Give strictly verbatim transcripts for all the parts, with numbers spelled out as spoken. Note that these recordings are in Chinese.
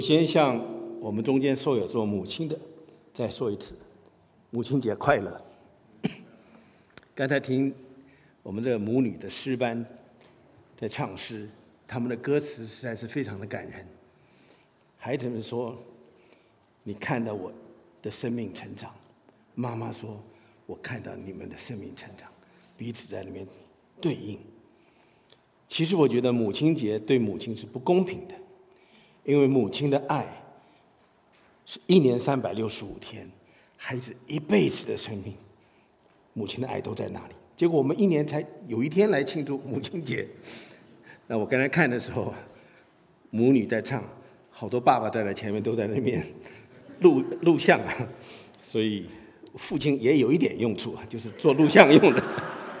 先向我们中间所有做母亲的再说一次，母亲节快乐。刚才听我们这个母女的诗班在唱诗，他们的歌词实在是非常的感人。孩子们说：“你看到我的生命成长。”妈妈说：“我看到你们的生命成长。”彼此在里面对应。其实我觉得母亲节对母亲是不公平的，因为母亲的爱是一年三百六十五天，孩子一辈子的生命，母亲的爱都在那里。结果我们一年才有一天来庆祝母亲节。那我刚才看的时候，母女在唱，好多爸爸在那前面都在那边录录像啊，所以父亲也有一点用处啊，就是做录像用的。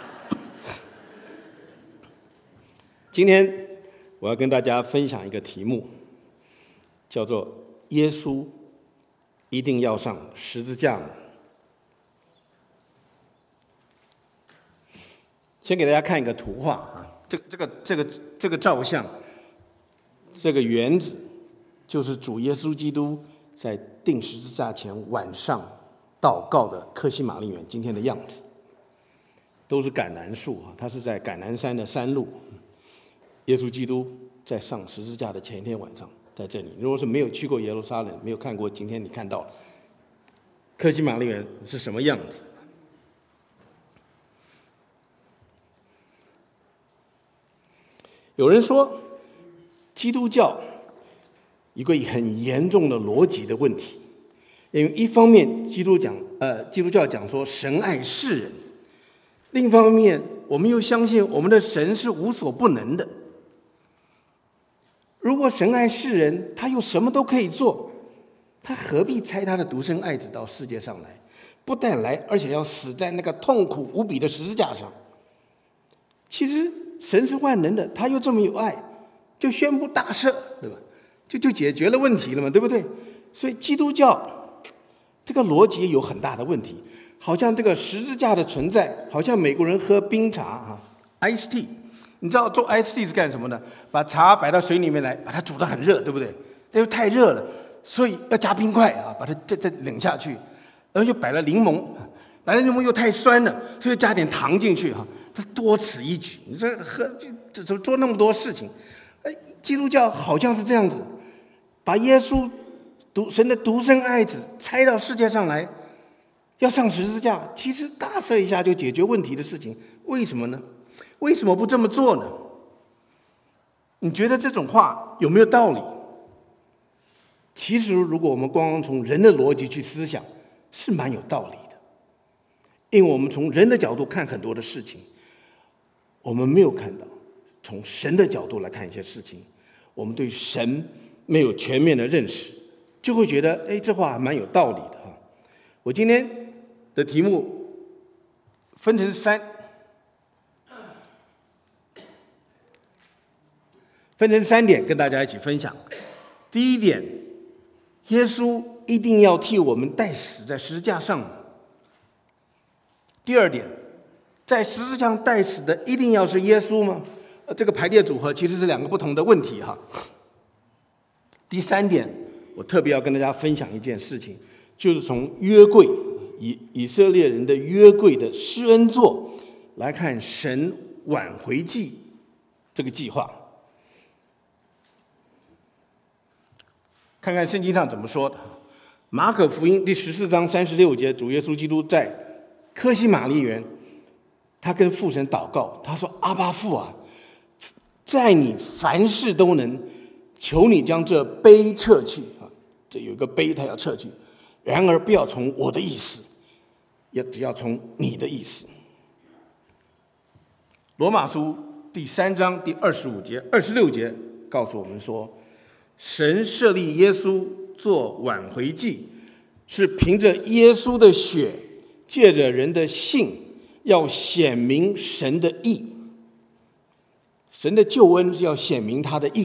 今天我要跟大家分享一个题目，叫做“耶稣一定要上十字架”。先给大家看一个图画啊，这个这个这个这个照相，这个园子就是主耶稣基督在钉十字架前晚上祷告的客西马尼园今天的样子，都是橄榄树啊，它是在橄榄山的山路。耶稣基督在上十字架的前一天晚上在这里。如果是没有去过耶路撒冷，没有看过今天你看到客西马尼园是什么样子。有人说基督教一个很严重的逻辑的问题，因为一方面基督讲呃基督教讲说神爱世人，另一方面我们又相信我们的神是无所不能的。如果神爱世人，他又什么都可以做，他何必差他的独生爱子到世界上来？不但来，而且要死在那个痛苦无比的十字架上。其实神是万能的，他又这么有爱，就宣布大赦，对吧？就就解决了问题了嘛，对不对？所以基督教这个逻辑有很大的问题，好像这个十字架的存在，好像美国人喝冰茶啊 ，ice tea。你知道做 ice tea 是干什么的？把茶摆到水里面来，把它煮得很热，对不对？因为太热了，所以要加冰块啊，把它再再冷下去。然后又摆了柠檬，摆了柠檬又太酸了，所以加点糖进去哈。这多此一举，你这喝这这做那么多事情，哎，基督教好像是这样子，把耶稣独神的独生爱子拆到世界上来，要上十字架，其实大赦一下就解决问题的事情，为什么呢？为什么不这么做呢？你觉得这种话有没有道理？其实如果我们光光从人的逻辑去思想，是蛮有道理的。因为我们从人的角度看很多的事情，我们没有看到从神的角度来看一些事情，我们对神没有全面的认识，就会觉得哎，这话蛮有道理的哈。我今天的题目分成三分成三点跟大家一起分享。第一点，耶稣一定要替我们代死在十字架上。第二点，在十字架上代死的一定要是耶稣吗？这个排列组合其实是两个不同的问题哈。第三点，我特别要跟大家分享一件事情，就是从约柜以以色列人的约柜的施恩座来看神挽回祭这个计划。看看圣经上怎么说的。马可福音第十四章三十六节，主耶稣基督在客西马尼园，他跟父神祷告，他说：“阿爸父啊，在你凡事都能，求你将这杯撤去啊，这有一个杯，他要撤去。然而不要从我的意思，也只要从你的意思。”罗马书第三章第二十五节、二十六节告诉我们说，神设立耶稣做挽回祭，是凭着耶稣的血，借着人的信，要显明神的义。神的救恩是要显明他的义，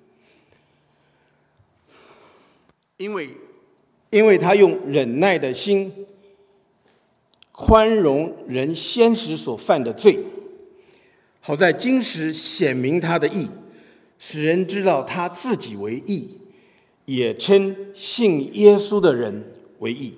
因为因为他用忍耐的心宽容人先时所犯的罪，好在今时显明他的义，使人知道他自己为义， 也称信耶稣的人为义。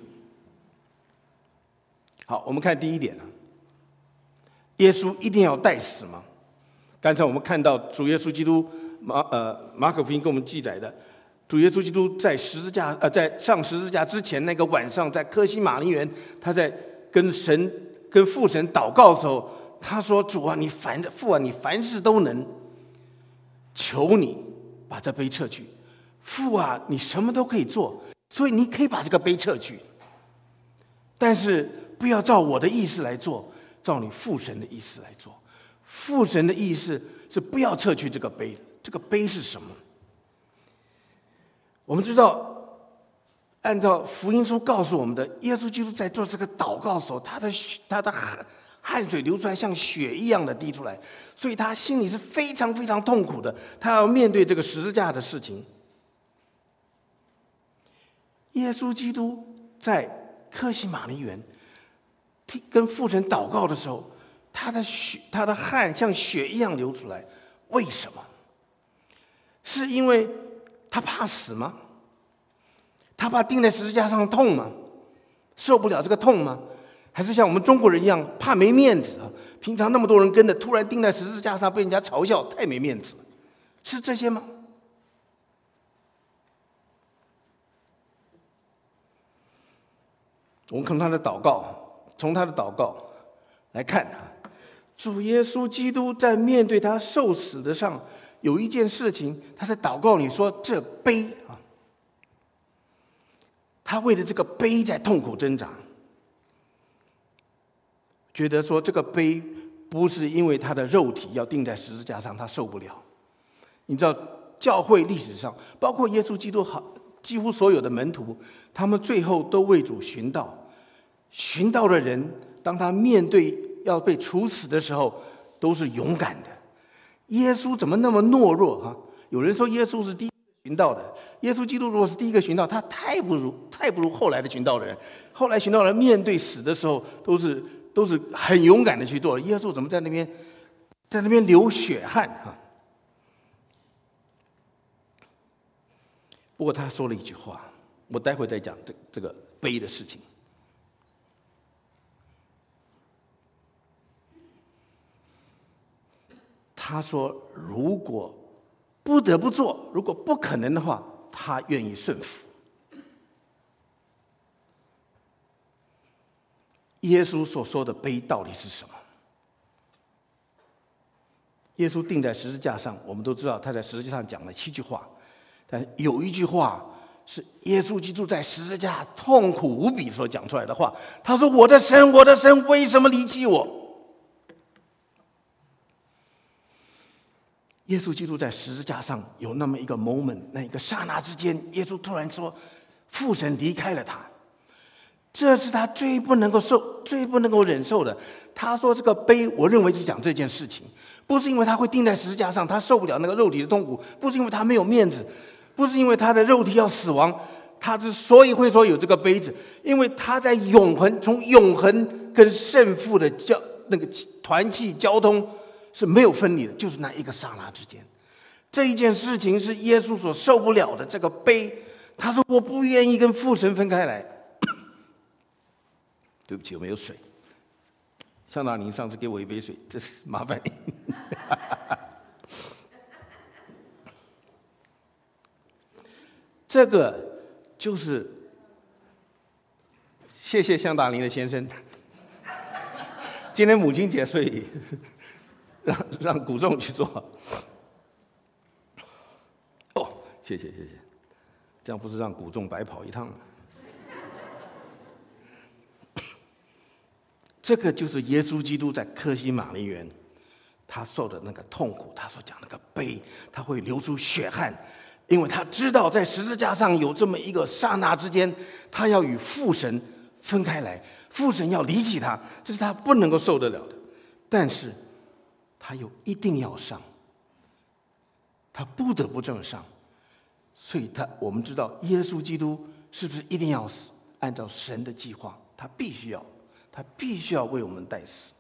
好，我们看第一点，耶稣一定要代死吗？刚才我们看到主耶稣基督马呃马可福音跟我们记载的，主耶稣基督在十字架呃在上十字架之前那个晚上，在客西马尼园，他在跟神跟父神祷告的时候，他说：“主啊，你凡父啊，你凡事都能，求你把这杯撤去。父啊，你什么都可以做，所以你可以把这个杯撤去，但是不要照我的意思来做，照你父神的意思来做。父神的意思是不要撤去这个杯，这个杯是什么？我们知道，按照福音书告诉我们的，耶稣基督在做这个祷告的时候，他的他的汗汗水流出来，像血一样的滴出来，所以他心里是非常非常痛苦的，他要面对这个十字架的事情。耶稣基督在客西马尼园跟父神祷告的时候，他的血、他的汗像血一样流出来，为什么？是因为他怕死吗？他怕钉在十字架上痛吗？受不了这个痛吗？还是像我们中国人一样怕没面子啊？平常那么多人跟着，突然钉在十字架上被人家嘲笑，太没面子了，是这些吗？我们看他的祷告，从他的祷告来看，主耶稣基督在面对他受死的上，有一件事情，他在祷告里说：“这杯啊，他为了这个杯在痛苦挣扎，觉得说这个杯不是因为他的肉体要钉在十字架上，他受不了。你知道，教会历史上，包括耶稣基督好，几乎所有的门徒，他们最后都为主寻道。寻道的人，当他面对要被处死的时候，都是勇敢的。耶稣怎么那么懦弱哈？有人说耶稣是第一个寻道的，耶稣基督如果是第一个寻道，他太不如太不如后来的寻道的人。后来寻道人面对死的时候，都是都是很勇敢的去做。耶稣怎么在那边在那边流血汗哈？不过他说了一句话，我待会再讲这这个杯的事情。他说：“如果不得不做，如果不可能的话，他愿意顺服。”耶稣所说的杯到底是什么？耶稣钉在十字架上，我们都知道他在十字架上讲了七句话，但有一句话是耶稣基督在十字架痛苦无比所讲出来的话。他说：“我的神，我的神，为什么离弃我？”耶稣基督在十字架上有那么一个 moment， 那一个刹那之间，耶稣突然说：“父神离开了他。”这是他最不能够受、最不能够忍受的。他说：“这个杯，我认为是讲这件事情，不是因为他会钉在十字架上，他受不了那个肉体的痛苦，不是因为他没有面子，不是因为他的肉体要死亡，他之所以会说有这个杯子，因为他在永恒，从永恒跟圣父的交那个团契交通。”是没有分离的，就是那一个刹那之间，这一件事情是耶稣所受不了的。这个杯，他说：“我不愿意跟父神分开来。”对不起，我没有水。向导，您上次给我一杯水，这是麻烦你。这个就是谢谢向大林的先生。今天母亲节，所以。让让古仲去做。哦，谢谢谢谢，这样不是让古仲白跑一趟吗？这个就是耶稣基督在客西马尼园他受的那个痛苦，他所讲那个悲，他会流出血汗，因为他知道在十字架上有这么一个刹那之间，他要与父神分开来，父神要离弃他，这是他不能够受得了的。但是他又一定要上，他不得不这么上，所以他我们知道耶稣基督是不是一定要死？按照神的计划，他必须要，他必须要为我们代死。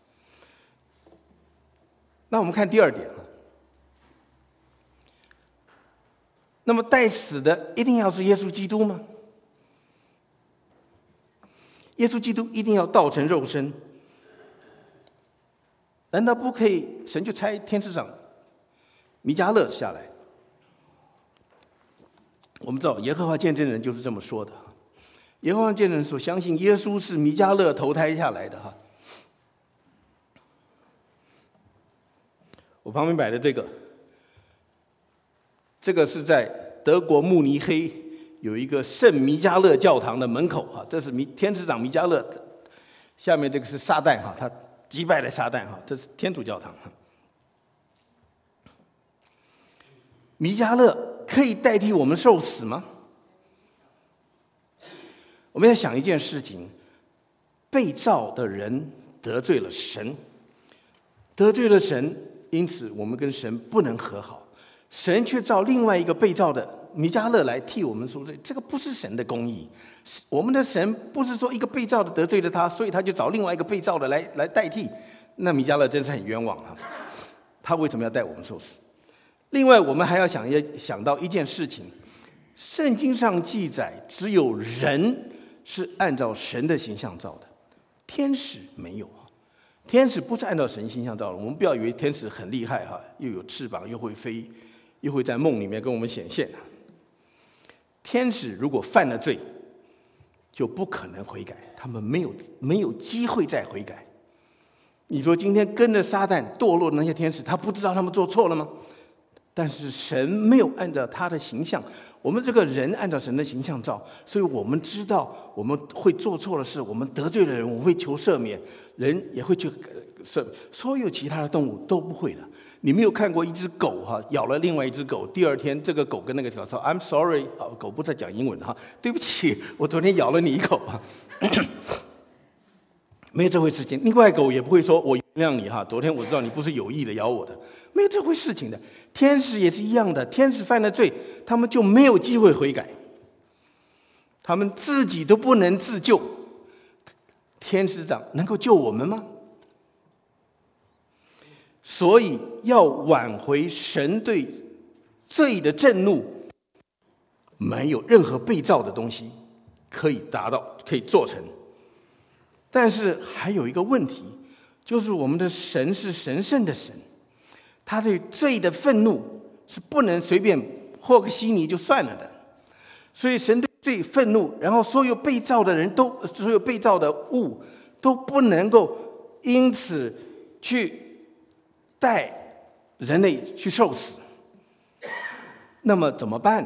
那我们看第二点， 那么代死的一定要是耶稣基督吗？耶稣基督一定要道成肉身？难道不可以？神就差天使长弥迦勒下来。我们知道耶和华见证人就是这么说的。耶和华见证人所相信耶稣是弥迦勒投胎下来的哈。我旁边摆的这个，这个是在德国慕尼黑有一个圣弥迦勒教堂的门口哈，这是弥天使长弥迦勒，下面这个是撒旦哈，他击败了撒旦哈，这是天主教堂。弥迦勒可以代替我们受死吗？我们要想一件事情，被造的人得罪了神，得罪了神，因此我们跟神不能和好，神却造另外一个被造的弥迦勒来替我们赎罪，这个不是神的公义。我们的神不是说一个被造的得罪了他，所以他就找另外一个被造的来来代替，那弥迦勒真是很冤枉啊！他为什么要代我们受死？另外，我们还要想一想到一件事情，圣经上记载，只有人是按照神的形象造的，天使没有。天使不是按照神形象造的，我们不要以为天使很厉害哈，又有翅膀，又会飞，又会在梦里面跟我们显现。天使如果犯了罪，就不可能悔改，他们没有没有机会再悔改。你说今天跟着撒旦堕落的那些天使，他不知道他们做错了吗？但是神没有按照他的形象，我们这个人按照神的形象造，所以我们知道我们会做错的事，我们得罪了人，我们会求赦免，人也会去赦免，所有其他的动物都不会的。你没有看过一只狗哈咬了另外一只狗，第二天这个狗跟那个狗说 I'm sorry， 狗不在讲英文哈，对不起，我昨天咬了你一口啊，没有这回事情。另外狗也不会说我原谅你哈，昨天我知道你不是有意的咬我的，没有这回事情的。天使也是一样的，天使犯了罪，他们就没有机会悔改，他们自己都不能自救，天使长能够救我们吗？所以要挽回神对罪的震怒，没有任何被造的东西可以达到，可以做成。但是还有一个问题，就是我们的神是神圣的神，他对罪的愤怒是不能随便和个稀泥就算了的。所以神对罪愤怒，然后所有被造的人都，所有被造的物都不能够因此去带人类去受死。那么怎么办呢？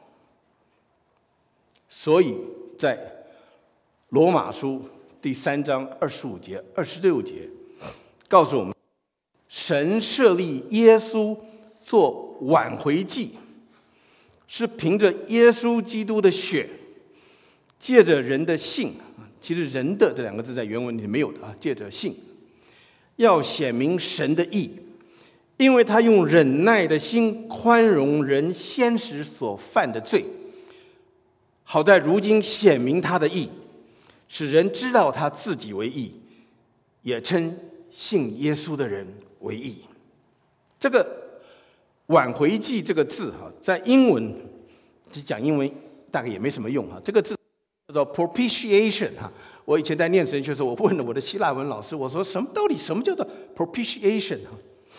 所以在罗马书第三章二十五节、二十六节告诉我们，神设立耶稣做挽回祭，是凭着耶稣基督的血，借着人的信，其实人的这两个字在原文里没有的啊，借着信，要显明神的义，因为他用忍耐的心宽容人先时所犯的罪，好在如今显明他的义，使人知道他自己为义，也称信耶稣的人为义。这个挽回祭这个字哈，在英文讲英文大概也没什么用哈，这个字叫做 propitiation 哈。我以前在念神学的时候，我问了我的希腊文老师，我说什么到底什么叫做 propitiation 哈？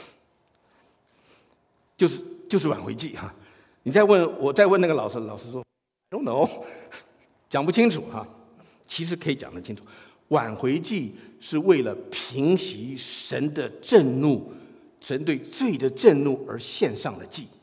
就是就是挽回祭哈。你再问我再问那个老师，老师说 I don't know， 讲不清楚哈。其实可以讲得清楚，挽回祭是为了平息神的震怒，神对罪的震怒而献上的祭。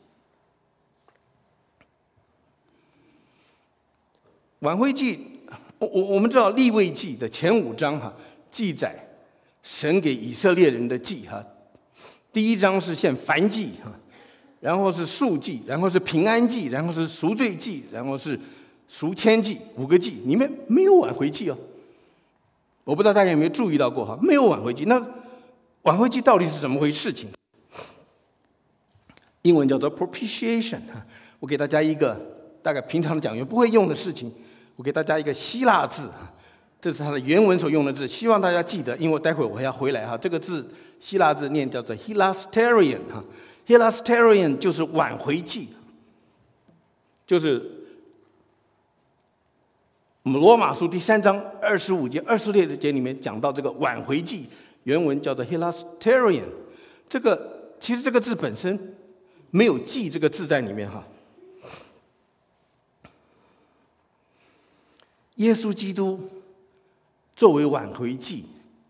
挽回祭，我我们知道利未记的前五章哈，记载神给以色列人的祭哈。第一章是献燔祭哈，然后是赎祭，然后是平安祭，然后是赎罪祭，然后是赎愆祭，五个祭里面没有挽回祭哦。我不知道大家有没有注意到过哈，没有挽回祭。那挽回祭到底是怎么回事情？英文叫做 propitiation。我给大家一个大概平常的讲员不会用的事情，我给大家一个希腊字，这是它的原文所用的字，希望大家记得，因为待会我还要回来哈。这个字希腊字念叫做 hilasterion 哈 ，hilasterion 就是挽回祭。 就是我们罗马书第三章二十五节、二十六节里面讲到这个挽回祭，原文叫做 hilasterion。这个其实这个字本身没有“祭”这个字在里面哈。耶稣基督作为挽回祭，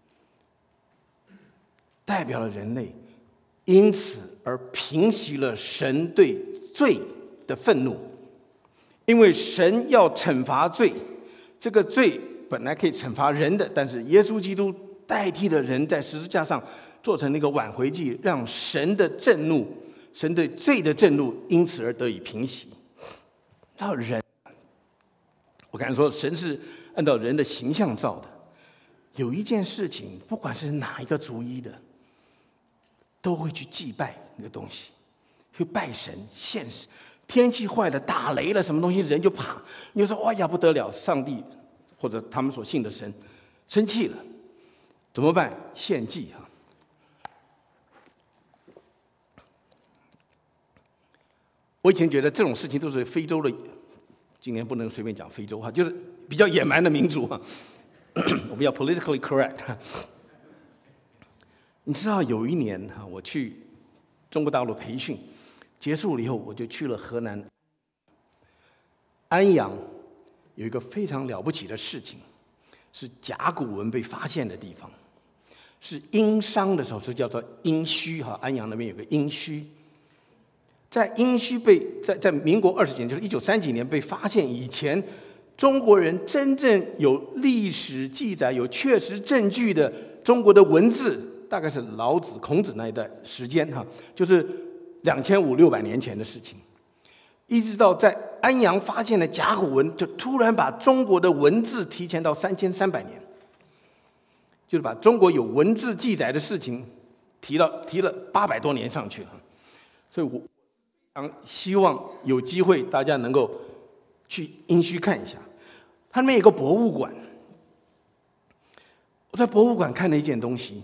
代表了人类，因此而平息了神对罪的愤怒。因为神要惩罚罪，这个罪本来可以惩罚人的，但是耶稣基督代替了人，在十字架上做成那个挽回祭，让神的震怒、神对罪的震怒因此而得以平息。到人，我刚才说神是按照人的形象造的，有一件事情，不管是哪一个族裔的，都会去祭拜那个东西，去拜神献神。天气坏了，打雷了，什么东西人就怕，你就说哎呀不得了，上帝或者他们所信的神生气了，怎么办？献祭啊！我以前觉得这种事情都是非洲的，今年不能随便讲非洲哈，就是比较野蛮的民族哈。我们要 politically correct。你知道有一年哈，我去中国大陆培训。结束了以后，我就去了河南安阳，有一个非常了不起的事情，是甲骨文被发现的地方，是殷商的时候，是叫做殷墟哈。安阳那边有个殷墟，在殷墟被在在民国二十几年，就是一九三几年被发现以前，中国人真正有历史记载、有确实证据的中国的文字，大概是老子、孔子那一代时间哈，就是。两千五六百年前的事情，一直到在安阳发现了甲骨文，就突然把中国的文字提前到三千三百年，就是把中国有文字记载的事情提到提了八百多年上去了。所以我非常希望有机会大家能够去殷墟看一下，它那边有个博物馆。我在博物馆看了一件东西。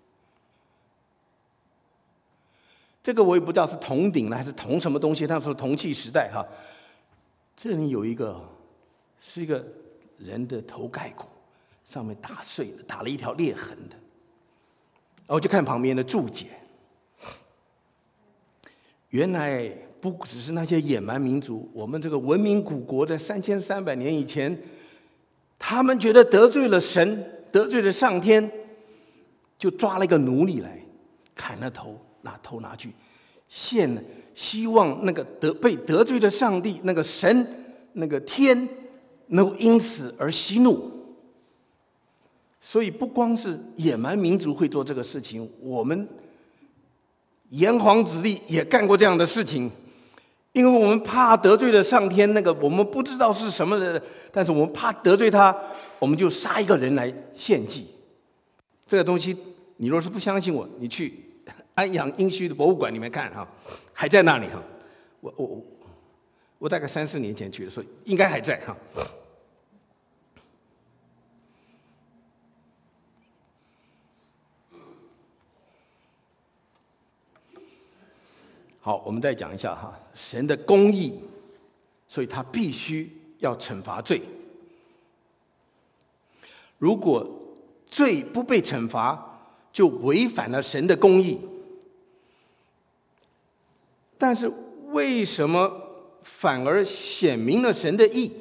这个我也不知道是铜鼎了还是铜什么东西，那时候铜器时代哈。这里有一个是一个人的头盖骨，上面打碎了，打了一条裂痕的。然后就看旁边的注解，原来不只是那些野蛮民族，我们这个文明古国在三千三百年以前，他们觉得得罪了神，得罪了上天，就抓了一个奴隶来，砍了头。拿头拿去献，希望那个得被得罪的上帝、那个神、那个天，能够因此而息怒。所以不光是野蛮民族会做这个事情，我们炎黄子弟也干过这样的事情，因为我们怕得罪了上天，那个我们不知道是什么的，但是我们怕得罪他，我们就杀一个人来献祭。这个东西，你若是不相信我，你去。安阳殷墟的博物馆里面看哈，还在那里哈。我我我我大概三四年前去的，所以应该还在哈。好，我们再讲一下哈，神的公义，所以他必须要惩罚罪。如果罪不被惩罚，就违反了神的公义。但是为什么反而显明了神的义？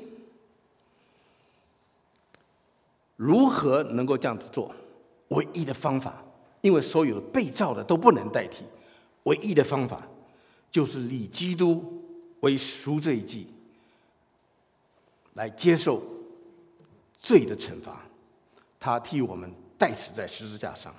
如何能够这样子做？唯一的方法，因为所有的被造的都不能代替，唯一的方法就是以基督为赎罪祭，来接受罪的惩罚。他替我们代死在十字架上。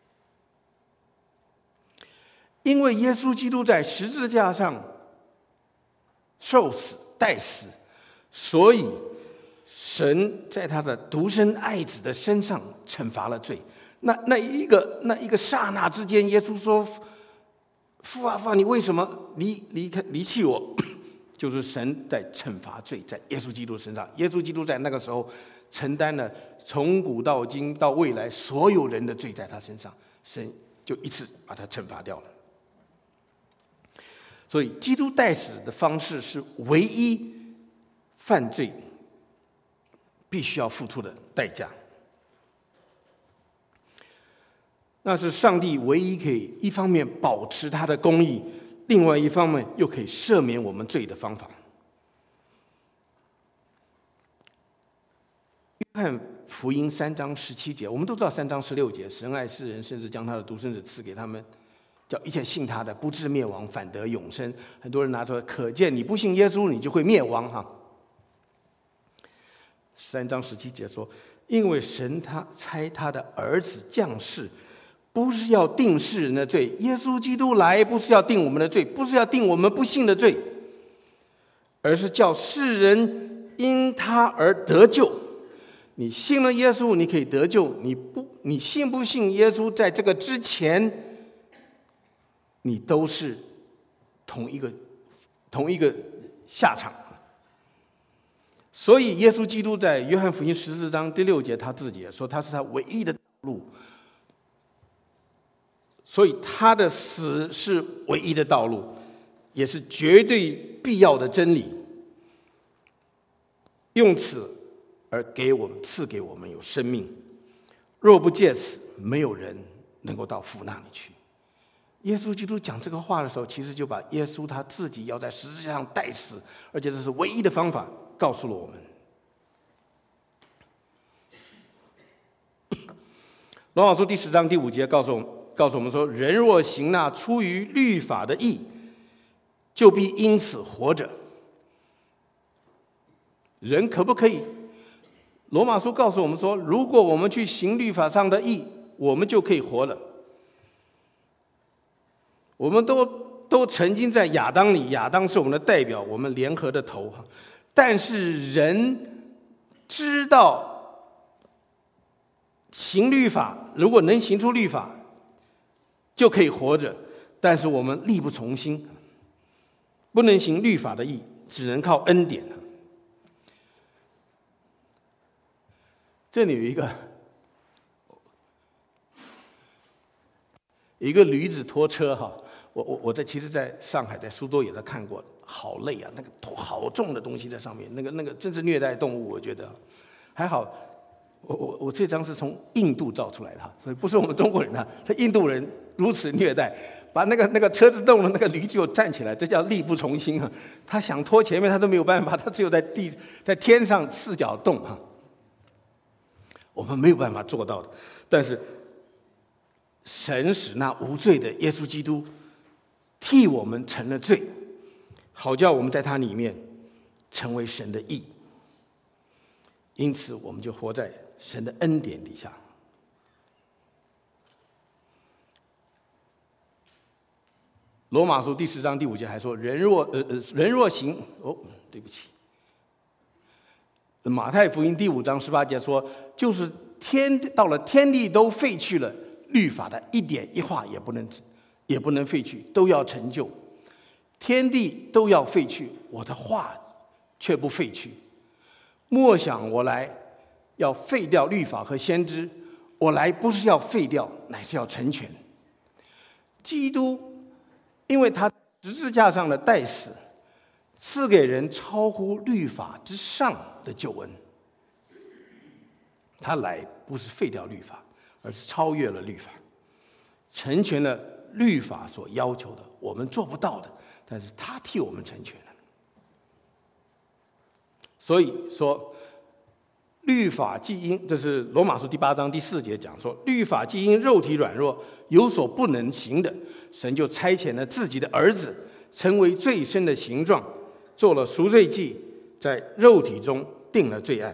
因为耶稣基督在十字架上受死代死，所以神在他的独生爱子的身上惩罚了罪。那那一个那一个刹那之间，耶稣说：“父啊父啊，你为什么离离开离弃我？”就是神在惩罚罪，在耶稣基督身上。耶稣基督在那个时候承担了从古到今到未来所有人的罪，在他身上，神就一次把他惩罚掉了。 所以基督代死的方式是唯一犯罪必须要付出的代价。那是上帝唯一可以一方面保持他的公义，另外一方面又可以赦免我们罪的方法。约翰福音三章十七节，我们都知道三章十六节，神爱世人，甚至将他的独生子赐给他们，叫一切信他的不至灭亡，反得永生。很多人拿出来，可见你不信耶稣，你就会灭亡哈。三章十七节说，因为神他差他的儿子降世，不是要定世人的罪，耶稣基督来不是要定我们的罪，不是要定我们不信的罪，而是叫世人因他而得救。你信了耶稣，你可以得救；你不，你信不信耶稣，在这个之前，你都是同一个同一个下场。所以，耶稣基督在约翰福音十四章第六节，他自己也说，他是他唯一的道路。所以，他的死是唯一的道路，也是绝对必要的真理。用此而给我们赐给我们有生命，若不借此，没有人能够到父那里去。耶稣基督讲这个话的时候，其实就把耶稣他自己要在十字架上代死，而且这是唯一的方法，告诉了我们。罗马书第十章第五节告诉我们，告诉我们说：人若行那出于律法的义，就必因此活着。人可不可以？罗马书告诉我们说，如果我们去行律法上的义，我们就可以活了。我们都都曾经在亚当里，亚当是我们的代表，我们联合的头。但是人知道行律法，如果能行出律法，就可以活着。但是我们力不从心，不能行律法的义，只能靠恩典。这里有一个一个驴子拖车哈，我我我在其实在上海在苏州也在看过，好累啊，那个拖好重的东西在上面，那个那个真是虐待动物，我觉得还好。我我我这张是从印度造出来的哈，所以不是我们中国人啊，是印度人如此虐待，把那个那个车子动了，那个驴就站起来，这叫力不从心啊。他想拖前面他都没有办法，他只有在地在天上四脚动哈。我们没有办法做到的，但是神使那无罪的耶稣基督替我们成了罪，好叫我们在他里面成为神的义。因此，我们就活在神的恩典底下。罗马书第十章第五节还说：“人若呃呃人若行哦，对不起。”马太福音第五章十八节说，就是天到了天地都废去了，律法的一点一画也不能也不能废去，都要成就。天地都要废去，我的话却不废去。莫想我来要废掉律法和先知，我来不是要废掉，乃是要成全。基督因为他十字架上的代死，赐给人超乎律法之上的救恩。他来不是废掉律法，而是超越了律法，成全了律法所要求的，我们做不到的，但是他替我们成全了。所以说，律法既因，这是罗马书第八章第四节讲说，律法既因肉体软弱有所不能行的，神就差遣了自己的儿子，成为罪身的形状，做了赎罪祭，在肉体中定了罪案，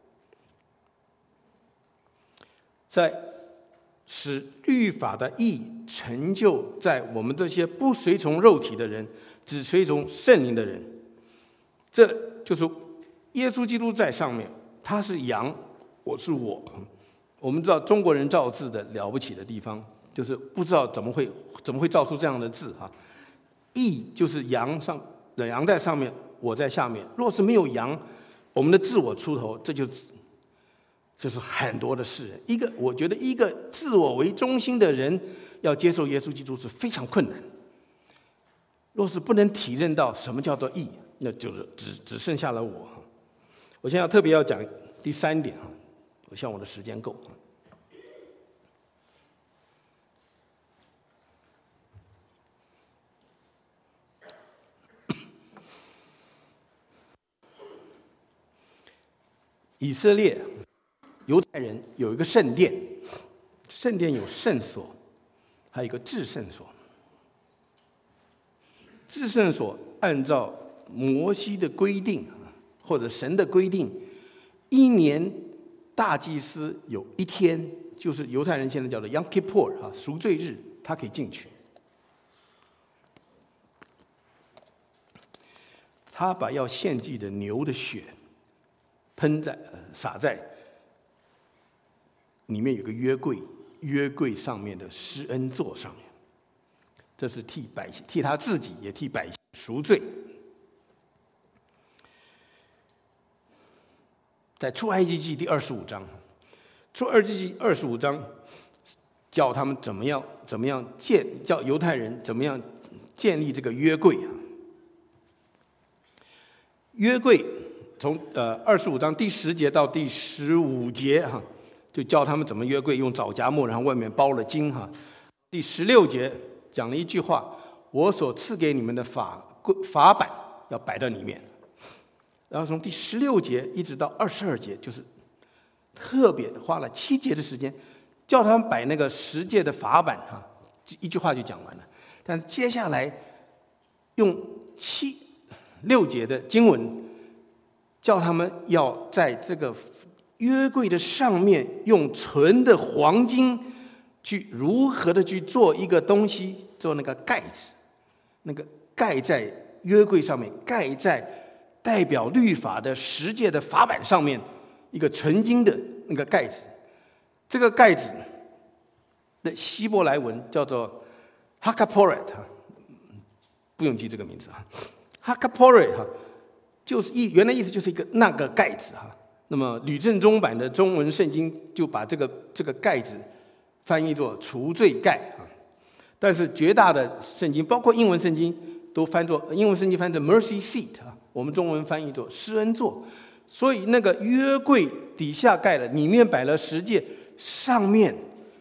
在使律法的义成就在我们这些不随从肉体的人，只随从圣灵的人。这就是耶稣基督在上面，他是羊，我是我。我们知道中国人造字的了不起的地方，就是不知道怎么会怎么会造出这样的字哈。义就是羊上，羊在上面，我在下面。若是没有羊，我们的自我出头，这就就是很多的世人。一个我觉得一个自我为中心的人要接受耶稣基督是非常困难。 若是不能体认到什么叫做义，那就是只只剩下了我。我现在特别要讲第三点，我希望我的时间够。以色列犹太人有一个圣殿，圣殿有圣所，还有一个至圣所。至圣所按照摩西的规定或者神的规定，一年大祭司有一天，就是犹太人现在叫做 Yom Kippur 啊，赎罪日，他可以进去。他把要献祭的牛的血喷在、呃、洒在里面有个约柜，约柜上面的施恩座上面，这是替百姓、替他自己，也替百姓赎罪。在出埃及记第二十五章，出埃及记二十五章教他们怎么样怎么样建，教犹太人怎么样建立这个约柜啊。约柜从呃二十五章第十节到第十五节哈，就教他们怎么约柜，用枣荚木，然后外面包了金哈。第十六节讲了一句话：我所赐给你们的法法版要摆到里面。然后从第十六节一直到二十二节，就是特别花了七节的时间，叫他们摆那个十诫的法版哈，一句话就讲完了。但是接下来用七六节的经文，叫他们要在这个约柜的上面用纯的黄金去如何的去做一个东西，做那个盖子，那个盖在约柜上面，盖在代表律法的十诫的法版上面，一个纯金的那个盖子。这个盖子的希伯来文叫做 Hakaporet， 不用记这个名字啊。Hakaporet 哈，就是意原来意思就是一个那个盖子哈。那么吕正中版的中文圣经就把这个这个盖子翻译作除罪盖啊。但是绝大的圣经，包括英文圣经，都翻作英文圣经翻作 mercy seat 啊，我们中文翻译作施恩座。所以那个约柜底下盖了，里面摆了十诫，上面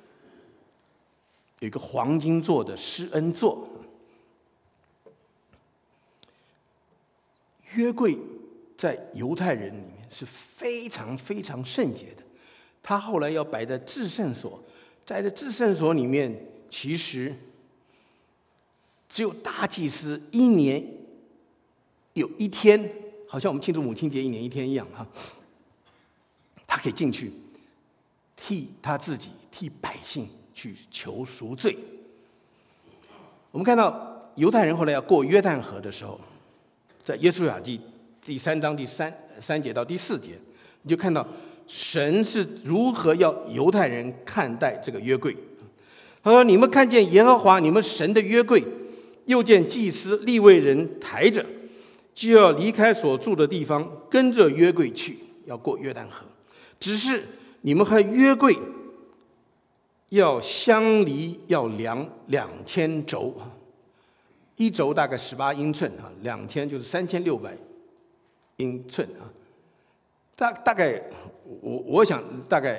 有一个黄金做的施恩座。约柜在犹太人里面是非常非常圣洁的，他后来要摆在至圣所，在这至圣所里面，其实只有大祭司一年有一天，好像我们庆祝母亲节一年一天一样啊，他可以进去，替他自己、替百姓去求赎罪。我们看到犹太人后来要过约旦河的时候，在约书亚记第三章第三三节到第四节，你就看到神是如何要犹太人看待这个约柜。他说：“你们看见耶和华你们神的约柜，又见祭司利未人抬着，就要离开所住的地方，跟着约柜去，要过约旦河。只是你们和约柜要相离，要量两千轴。”一轴大概十八英寸啊，两千就是三千六百英寸啊，大大概我我想大概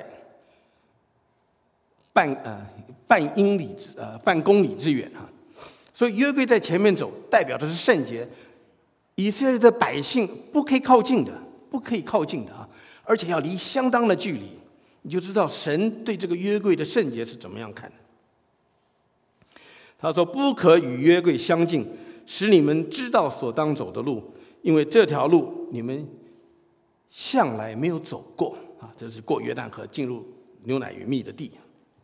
半呃半英里之呃半公里之远啊，所以约柜在前面走，代表的是圣洁，以色列的百姓不可以靠近的，不可以靠近的啊，而且要离相当的距离，你就知道神对这个约柜的圣洁是怎么样看的。他说：“不可与约柜相近，使你们知道所当走的路，因为这条路你们向来没有走过啊！这是过约旦河，进入牛奶与蜜的地。”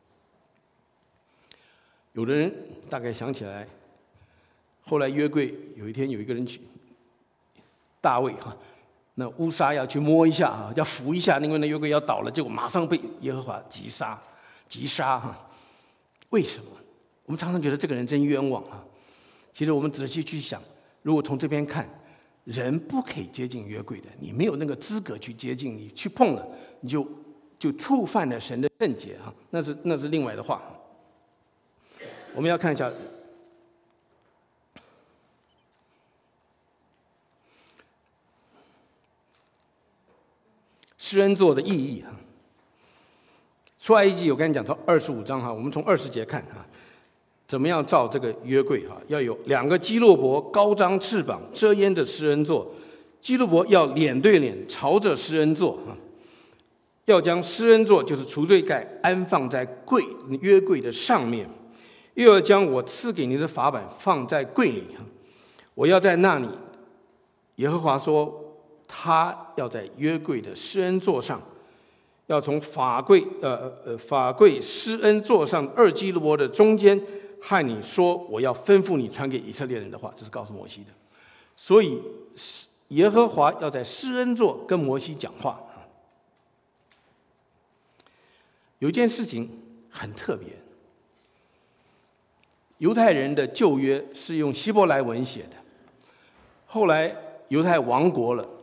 有的人大概想起来，后来约柜有一天有一个人去，大卫哈，那乌撒要去摸一下啊，要扶一下，因为那约柜要倒了，结果马上被耶和华击杀，击杀哈！为什么？我们常常觉得这个人真冤枉啊！其实我们仔细去想，如果从这边看，人不可以接近约柜的，你没有那个资格去接近，你去碰了，你就就触犯了神的圣洁啊，那是那是另外的话。我们要看一下施恩座的意义哈。出埃及记我跟你讲，从二十五章哈，我们从二十节看哈，怎么样造这个约柜哈？要有两个基路伯高张翅膀遮掩着施恩座，基路伯要脸对脸朝着施恩座哈，要将施恩座就是除罪盖安放在柜约柜的上面，又要将我赐给你的法版放在柜里哈，我要在那里，耶和华说，他要在约柜的施恩座上。要从法柜呃呃法柜施恩座上二基路伯的中间和你说，我要吩咐你传给以色列人的话，这是告诉摩西的。所以耶和华要在施恩座跟摩西讲话。有一件事情很特别，犹太人的旧约是用希伯来文写的，后来犹太亡国了。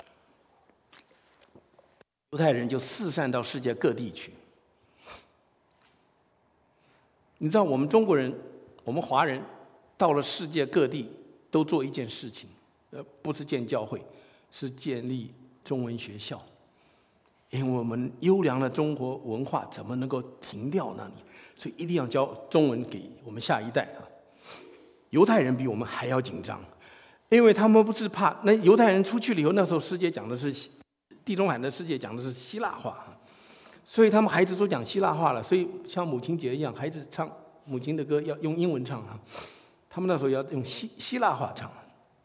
犹太人就四散到世界各地去。你知道，我们中国人，我们华人，到了世界各地都做一件事情，呃，不是建教会，是建立中文学校。因为我们优良的中国文化怎么能够停掉那里？所以一定要教中文给我们下一代啊。犹太人比我们还要紧张，因为他们不是怕那犹太人出去了以后，那时候世界讲的是。地中海的世界讲的是希腊话，所以他们孩子都讲希腊话了。所以像母亲节一样，孩子唱母亲的歌要用英文唱啊，他们那时候要用希希腊话唱。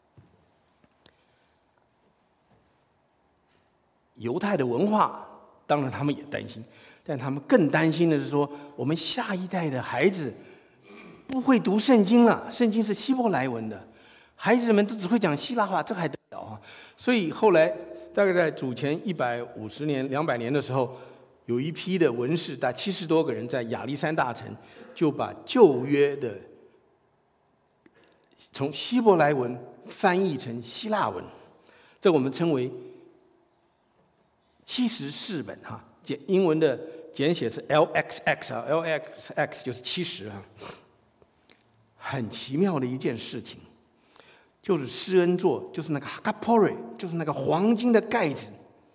犹太的文化，当然他们也担心，但他们更担心的是说，我们下一代的孩子不会读圣经了，圣经是希伯来文的，孩子们都只会讲希腊话，这还得了啊？所以后来。大概在主前一百五十年、两百年的时候，有一批的文士，大概七十多个人，在亚历山大城，就把旧约的从希伯来文翻译成希腊文，这我们称为七十四本哈，简英文的简写是 L X X 啊 ，L X X 就是七十啊，很奇妙的一件事情。就是施恩座，就是那个 Hakapore， 就是那个黄金的盖子。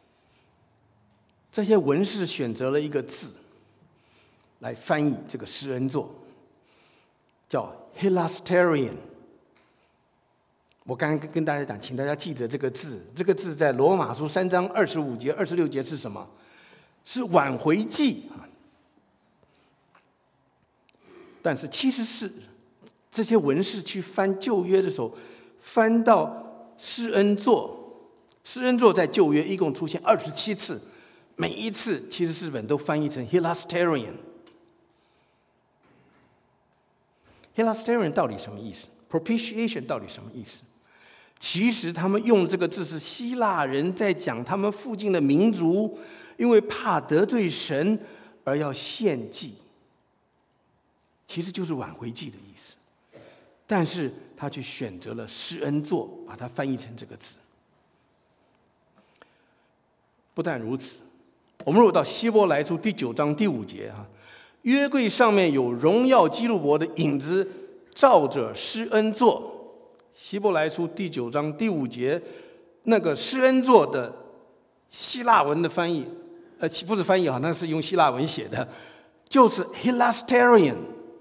这些文士选择了一个字来翻译这个施恩座，叫 Hilasterion。我刚刚跟大家讲，请大家记着这个字，这个字在罗马书三章二十五节、二十六节是什么？是挽回祭啊。但是七十四这些文士去翻旧约的时候。翻到施恩座，施恩座在旧约一共出现二十七次，每一次七十四本都翻译成 Hilasterion。Hilasterion 到底什么意思 ？Propitiation 到底什么意思？其实他们用这个字是希腊人在讲他们附近的民族，因为怕得罪神而要献祭，其实就是挽回祭的意思。但是他却选择了施恩座，把它翻译成这个字。不但如此，我们如果到希伯来书第九章第五节哈，约柜上面有荣耀基路伯的影子，照着施恩座。希伯来书第九章第五节，那个施恩座的希腊文的翻译，呃，不是翻译哈，那是用希腊文写的，就是 Hilasterion。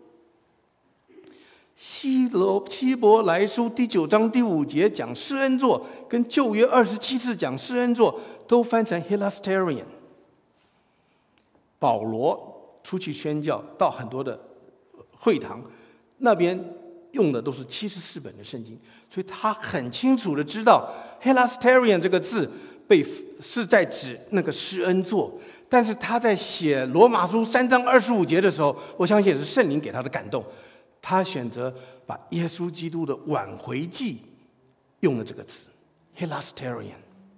希罗希伯来书第九章第五节讲施恩座，跟旧约二十七次讲施恩座都翻成 Hilasterion。保罗出去宣教，到很多的会堂，那边用的都是七十四本的圣经，所以他很清楚的知道 Hilasterion 这个字被是在指那个施恩座。但是他在写罗马书三章二十五节的时候，我相信也是圣灵给他的感动。他选择把耶稣基督的挽回祭用了这个字 Hilasterion。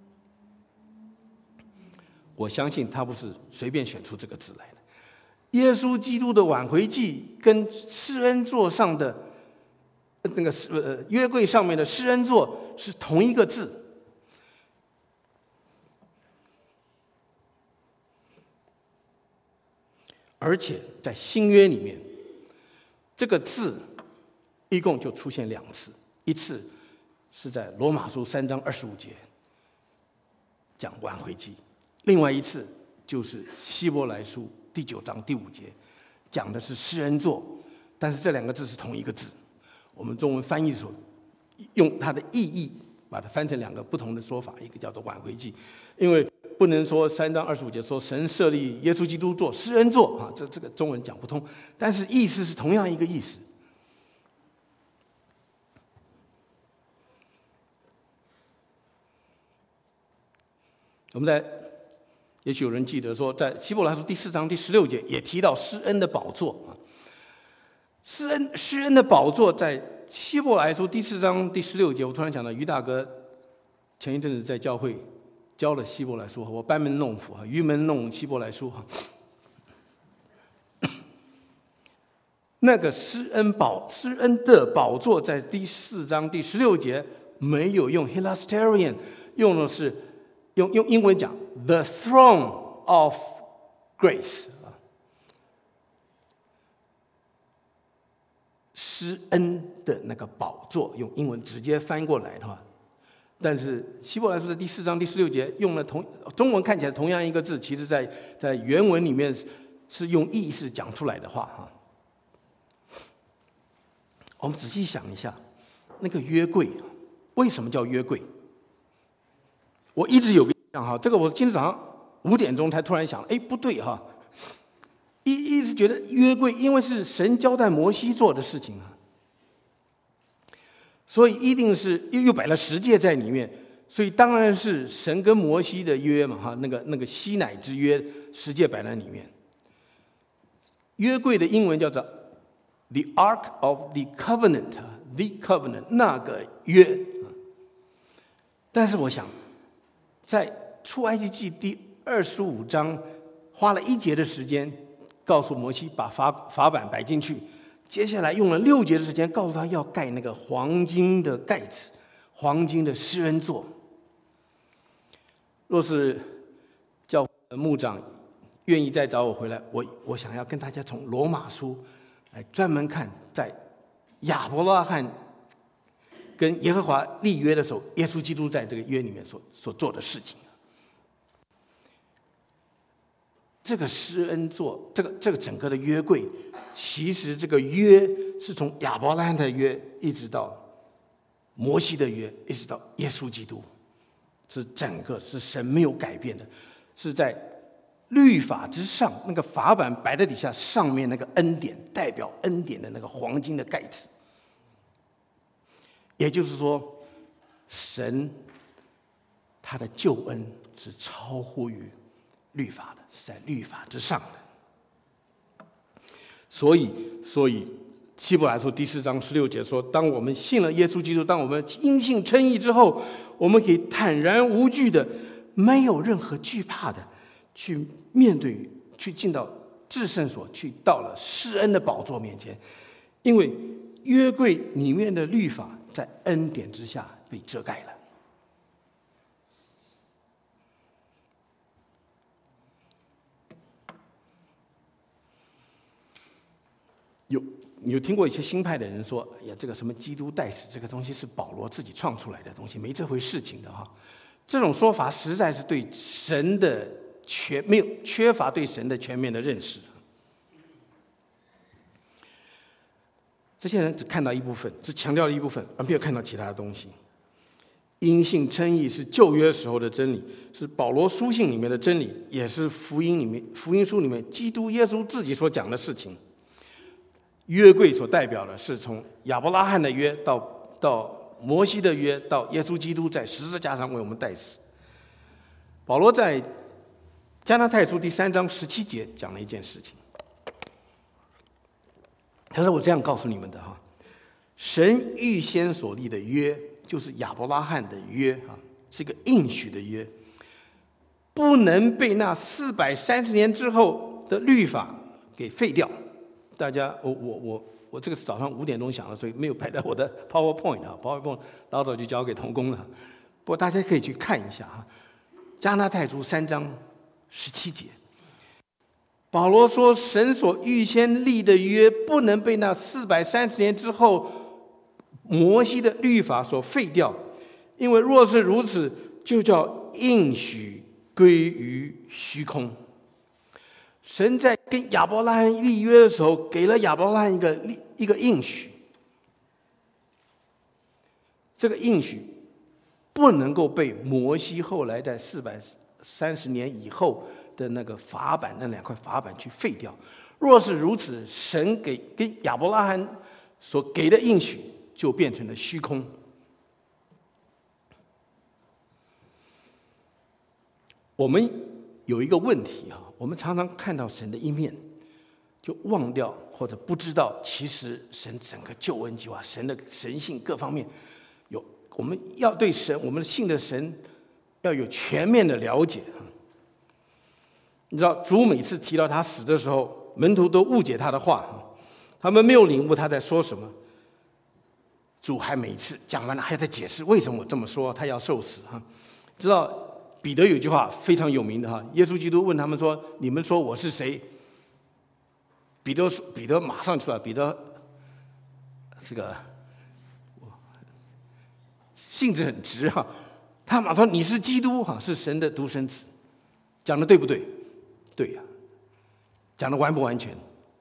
我相信他不是随便选出这个字来的。耶稣基督的挽回祭跟施恩座上的那个呃约柜上面的施恩座是同一个字。而且在新约里面，这个字一共就出现两次，一次是在罗马书三章二十五节讲挽回祭， 另外一次就是希伯来书第九章第五节，讲的是施恩座，但是这两个字是同一个字，我们中文翻译的时候用它的意义把它翻成两个不同的说法，一个叫做挽回祭，因为不能说三章二十五节说神设立耶稣基督做施恩座啊，这这个中文讲不通，但是意思是同样一个意思。我们在，也许有人记得说，在希伯来书第四章第十六节也提到施恩的宝座啊。施恩施恩的宝座在希伯来书第四章第十六节，我突然想到于大哥前一阵子在教会教了希伯来书，我班门弄斧啊，愚门弄希伯来书哈。那个施恩宝施恩的宝座在第四章第十六节没有用 hilasterion， 用的是。用用英文讲 ，the throne of grace 啊，施恩的那个宝座，用英文直接翻过来的话，但是希伯来书的第四章第十六节用了同中文看起来同样一个字，其实在在原文里面是用意思讲出来的话哈。我们仔细想一下，那个约柜为什么叫约柜？我一直有个想哈，这个我今天早上五点钟才突然想，哎，不对哈，一一直觉得约柜，因为是神交代摩西做的事情啊，所以一定是又又摆了十诫在里面，所以当然是神跟摩西的约嘛哈，那个那个西乃之约，十诫摆在里面。约柜的英文叫做 The Ark of the Covenant，The Covenant 那个约，但是我想。在出埃及记第二十五章，花了一节的时间告诉摩西把法法版摆进去，接下来用了六节的时间告诉他要盖那个黄金的盖子，黄金的施恩座。若是教牧长愿意再找我回来，我我想要跟大家从罗马书来专门看，在亚伯拉罕跟耶和华立约的时候，耶稣基督在这个约里面所所做的事情。这个施恩座，这个这个整个的约柜，其实这个约是从亚伯拉罕的约一直到摩西的约，一直到耶稣基督，是整个是神没有改变的，是在律法之上，那个法版摆在底下，上面那个恩典代表恩典的那个黄金的盖子。也就是说，神他的救恩是超乎于律法的，是在律法之上的。所以，所以希伯来书第四章十六节说：当我们信了耶稣基督，当我们因信称义之后，我们可以坦然无惧的，没有任何惧怕的，去面对，去进到至圣所，去到了施恩的宝座面前，因为约柜里面的律法在恩典之下被遮盖了。有有听过一些新派的人说：“哎呀，这个什么基督代死，这个东西是保罗自己创出来的东西，没这回事情的哈。”这种说法实在是对神的全没有缺乏对神的全面的认识。这些人只看到一部分，只强调了一部分，而没有看到其他的东西。因信称义是旧约时候的真理，是保罗书信里面的真理，也是福音里面福音书里面基督耶稣自己所讲的事情。约柜所代表的是从亚伯拉罕的约到到摩西的约，到耶稣基督在十字架上为我们代死。保罗在加拉太书第三章十七节讲了一件事情，他说：“我这样告诉你们的哈，神预先所立的约，就是亚伯拉罕的约啊，是个应许的约，不能被那四百三十年之后的律法给废掉。”大家，我我我我这个是早上五点钟想的，所以没有摆在我的 PowerPoint 啊 ，PowerPoint 老早就交给同工了。不过大家可以去看一下哈，加拉太书三章十七节，保罗说：“神所预先立的约，不能被那四百三十年之后摩西的律法所废掉，因为若是如此，就叫应许归于虚空。神在跟亚伯拉罕立约的时候，给了亚伯拉罕一个一个应许，这个应许不能够被摩西后来在四百三十年以后的那个法版那两块法版去废掉。若是如此，神给跟亚伯拉罕所给的应许就变成了虚空。我们有一个问题啊，我们常常看到神的一面，就忘掉或者不知道，其实神整个救恩计划、神的神性各方面有，我们要对神，我们信的神要有全面的了解。你知道，主每次提到他死的时候，门徒都误解他的话，他们没有领悟他在说什么。主还每次讲完了，还要再解释为什么我这么说，他要受死哈。知道彼得有一句话非常有名的哈，耶稣基督问他们说：“你们说我是谁？”彼得彼得马上出来，彼得这个性子很直哈，他马上说：“你是基督哈，是神的独生子。”讲的对不对？对呀、啊，讲的完不完全？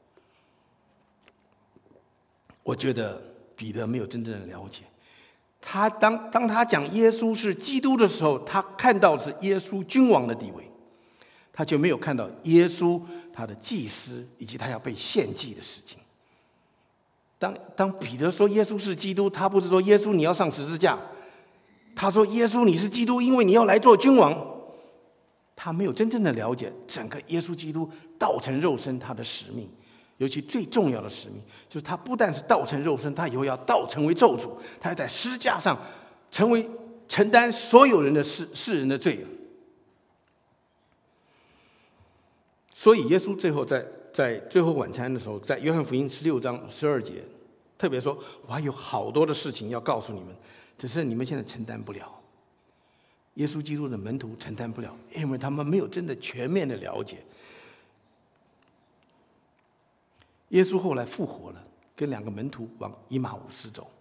我觉得彼得没有真正的了解。他当当他讲耶稣是基督的时候，他看到是耶稣君王的地位，他就没有看到耶稣他的祭司以及他要被献祭的事情。当当彼得说耶稣是基督，他不是说耶稣你要上十字架，他说耶稣你是基督，因为你要来做君王。他没有真正的了解整个耶稣基督道成肉身他的使命，尤其最重要的使命就是他不但是道成肉身，他以后要道成为咒诅，他要在十字架上成为承担所有人的世世人的罪。所以耶稣最后在在最后晚餐的时候，在约翰福音十六章十二节特别说：“我还有好多的事情要告诉你们，只是你们现在承担不了。”耶稣基督的门徒承担不了，因为他们没有真的全面的了解。耶稣后来复活了，跟两个门徒往以马忤斯走。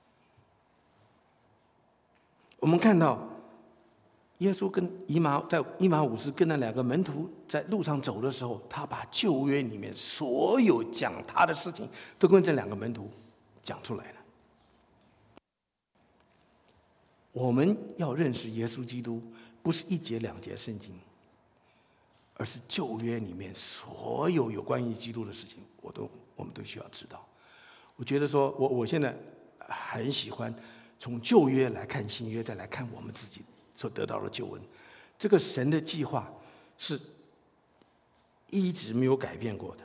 我们看到耶稣跟以马在以马忤斯跟那两个门徒在路上走的时候，他把旧约里面所有讲他的事情都跟这两个门徒讲出来了。我们要认识耶稣基督，不是一节两节圣经，而是旧约里面所有有关于基督的事情，我都我们都需要知道。我觉得说，我我现在很喜欢从旧约来看新约，再来看我们自己所得到的救恩。这个神的计划是一直没有改变过的。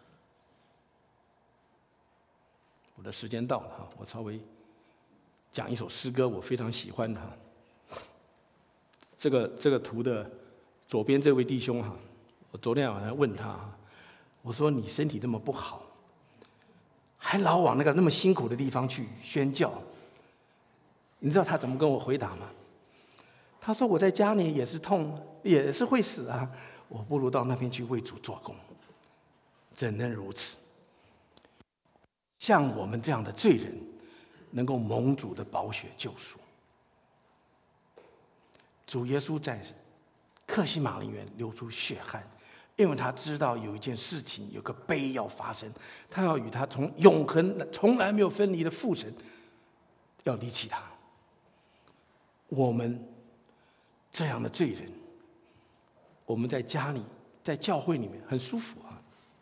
我的时间到了哈，我稍微讲一首诗歌，我非常喜欢哈。这个这个图的左边这位弟兄哈，我昨天晚上问他哈，我说你身体这么不好，还老往那个那么辛苦的地方去宣教，你知道他怎么跟我回答吗？他说我在家里也是痛，也是会死啊，我不如到那边去为主做工。怎能如此？像我们这样的罪人，能够蒙主的宝血救赎。主耶稣在客西马尼园流出血汗，因为他知道有一件事情，有个悲要发生，他要与他从永恒从来没有分离的父神要离弃他。我们这样的罪人，我们在家里在教会里面很舒服啊。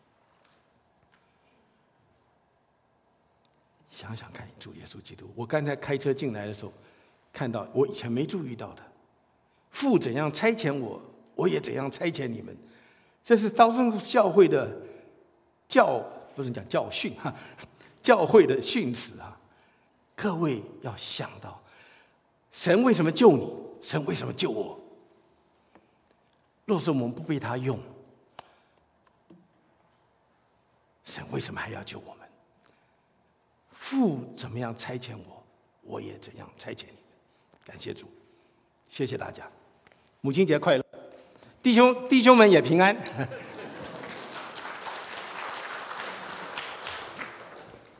想想看，主耶稣基督，我刚才开车进来的时候，看到我以前没注意到的，父怎样差遣我，我也怎样差遣你们。这是高升教会的教，不是讲教训哈，教会的训词啊。各位要想到，神为什么救你？神为什么救我？若是我们不被他用，神为什么还要救我们？父怎么样差遣我，我也怎样差遣你们。感谢主，谢谢大家，母亲节快乐，弟兄弟兄们也平安。